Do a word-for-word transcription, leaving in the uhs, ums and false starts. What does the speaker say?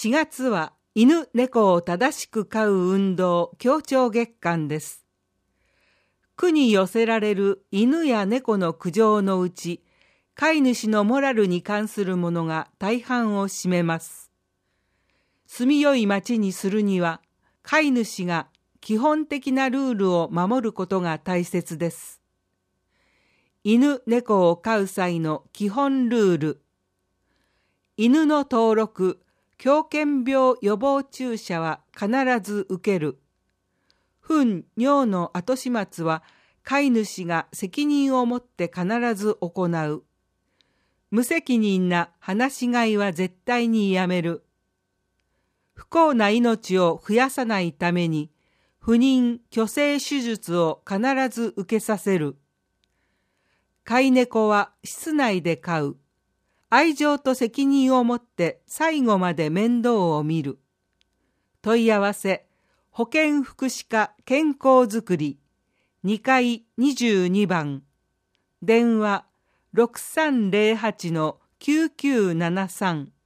しがつは犬猫を正しく飼う運動協調月間です。区に寄せられる犬や猫の苦情のうち、飼い主のモラルに関するものが大半を占めます。住みよい町にするには、飼い主が基本的なルールを守ることが大切です。犬猫を飼う際の基本ルール。犬の登録、狂犬病予防注射は必ず受ける。糞、尿の後始末は飼い主が責任を持って必ず行う。無責任な放し飼いは絶対にやめる。不幸な命を増やさないために、不妊・去勢手術を必ず受けさせる。飼い猫は室内で飼う。愛情と責任を持って最後まで面倒を見る。問い合わせ、保健福祉課健康づくり、にかいにじゅうにばん、電話 ろくさんぜろはちのきゅうきゅうななさん。